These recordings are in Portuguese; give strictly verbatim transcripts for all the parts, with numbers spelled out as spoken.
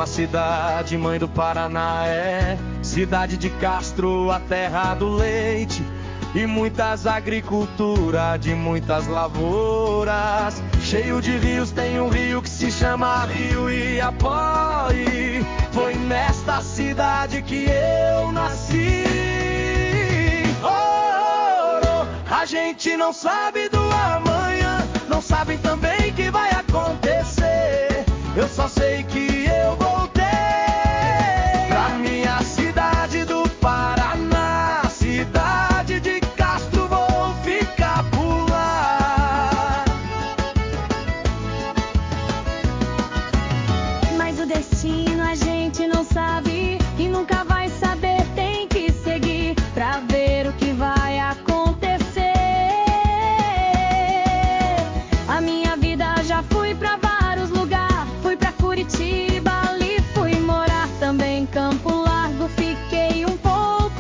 Uma cidade, mãe do Paraná, é cidade de Castro, a terra do leite e muitas agricultura, de muitas lavouras. Cheio de rios, tem um rio que se chama Rio Iapoí. Foi nesta cidade que eu nasci. Oh, oh, oh. A gente não sabe do amanhã, não sabe também que vai acontecer. Eu só sei que eu voltei pra minha cidade do Paraná, cidade de Castro, vou ficar por lá. Mas o destino a gente não sabe e nunca vai saber, tem que seguir pra ver o que vai acontecer. A minha vida já fui pra vários lugares, fui pra Curitiba, ali fui morar, também em Campo Largo, fiquei um pouco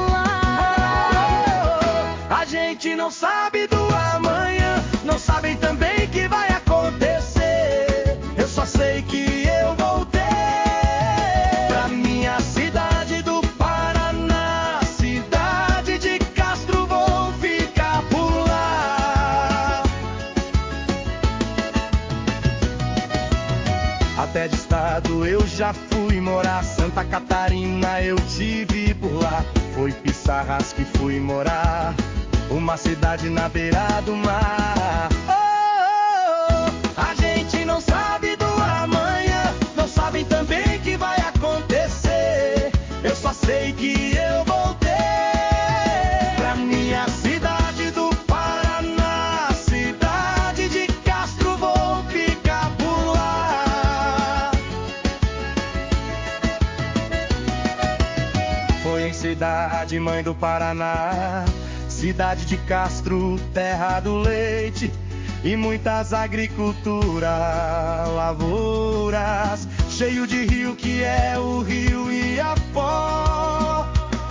lá. A gente não sabe do amanhã, não sabem também que vai acontecer. Eu só sei que eu voltei pra minha cidade do Paraná, cidade de Castro, vou ficar por lá. Até de estado eu já fui morar, Santa Catarina eu tive por lá. Foi Pissarras que fui morar, uma cidade na beira do mar. Oh, oh, oh. A gente não sabe do amanhã, não sabem também que vai acontecer. Eu só sei que eu voltei pra minha cidade do Paraná, cidade de Castro, vou ficar por lá. Foi em cidade, mãe do Paraná, cidade de Castro, terra do leite e muitas agricultura, lavouras. Cheio de rio que é o rio Iapó.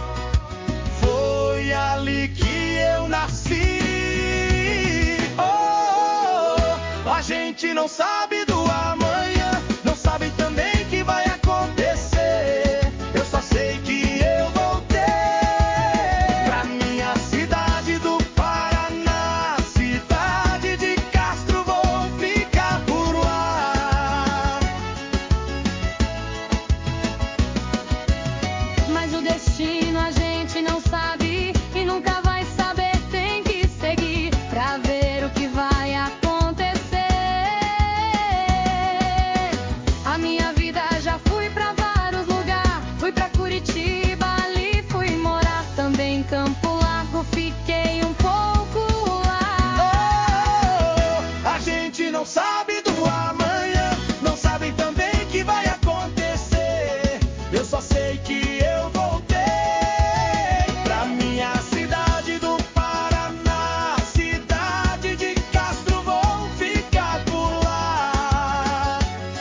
Foi ali que eu nasci. Oh, oh, oh. A gente não sabe do amanhã, não sabe também que vai acontecer. Eu só sei que eu voltei pra minha cidade do Paraná, cidade de Castro, vou ficar por lá. Mas o destino a gente não sabe e nunca vai saber, tem que seguir pra ver o que vai acontecer. A minha vida já fui pra vários lugares, fui pra Curitiba, ali fui morar, também em Campo Largo, fiquei um pouco lá. Oh, oh, oh. A gente não sabe do amanhã, não sabem também que vai acontecer. Eu só sei que eu voltei pra minha cidade do Paraná, cidade de Castro, vou ficar por lá.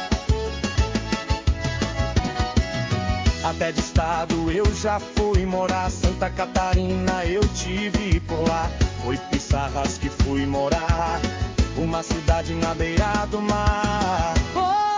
Até de estado eu já fui morar, Santa Catarina eu tive por lá. Foi Pissarras que fui morar, uma cidade na beira do mar. Oh,